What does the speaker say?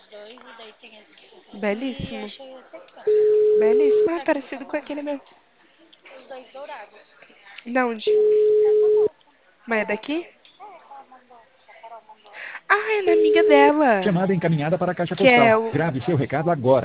Belíssimo. Belíssimo. Ah, parecido com aquele meu. De onde? Mas é daqui? Ah, é na amiga dela. Chamada encaminhada para a caixa Que é postal. o. Grave seu recado agora.